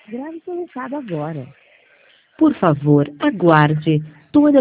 Grave seu recado agora. Por favor, aguarde. Toda